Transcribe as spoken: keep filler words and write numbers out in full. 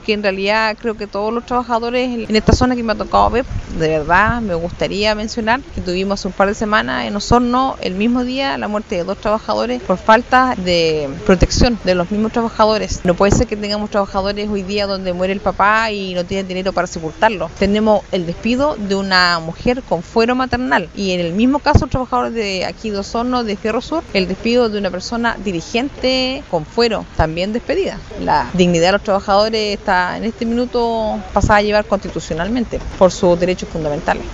Que en realidad creo que todos los trabajadores en esta zona que me ha tocado ver, de verdad me gustaría mencionar que tuvimos hace un par de semanas en Osorno el mismo día la muerte de dos trabajadores por falta de protección de los mismos trabajadores. No puede ser que tengamos trabajadores hoy día donde muere el papá y no tienen dinero para sepultarlo. Tenemos el despido de una mujer con fuero maternal y en el mismo caso trabajadores de aquí de Osorno, de Fierro Sur, el despido de una persona dirigente con fuero, también despedida. La dignidad de los trabajadores está en este minuto pasada a llevar constitucionalmente por sus derechos fundamentales.